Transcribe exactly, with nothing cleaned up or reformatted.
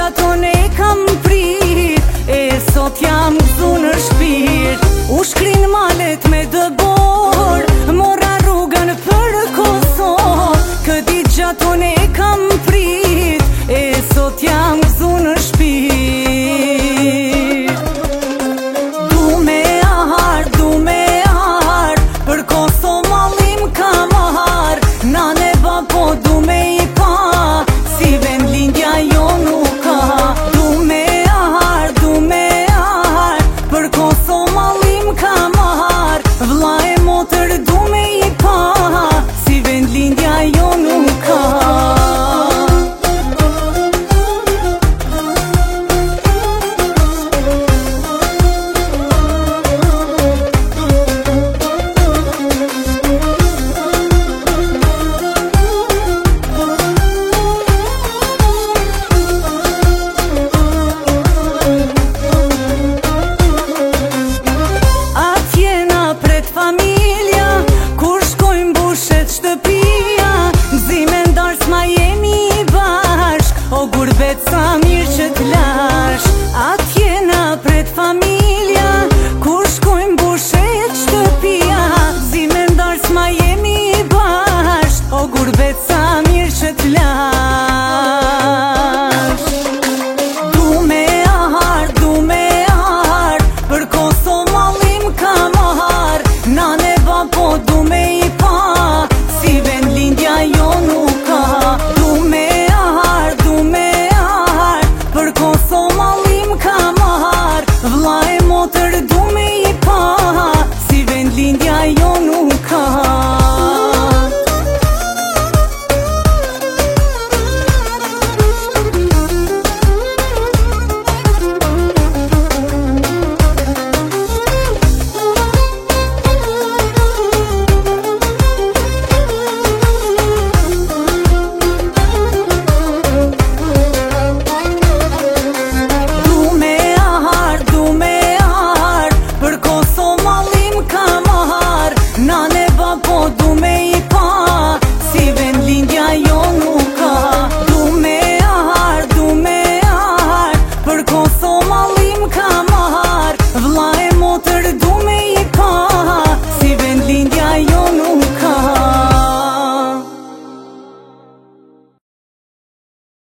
gjaton e kam prit, e sot jam gzu në shpirt. U shkrin malet me dëbor, mora rrugën për Kosovë. Këdi gjaton e kam prit, e sot jam gzu në shpirt. Du me ahar, du me ahar, për Kosovë mallim ka mahar. Nane bapo du me i pa, si vend lindja jo nuk ka. Du me ahar, du me ahar, për Kosovë mallim ka mahar. Vlla e motër du me i pa, si vend lindja jo nuk ka. Gurbet sa mirë që t'lash, atje na pret familja. Kur shkojmë bushet shtëpia, zi me ndarë s'ma jemi bashk. O gurbet sa mirë që t'lash. Du me ahar, du me ahar, për Kosovë mallim ka mahar. Nane bapo du me i pa, si vend lindja jo nuk ka. Du me ahar, du me për Kosovë mallim ka mahar. Vlla e motër du me i pa, si vend lindja jo nuk ka. Po du me i pa, si vend lindja jo nuk ka. Du me ahar, du me ahar, për Kosovë mallim ka mahar. Vlla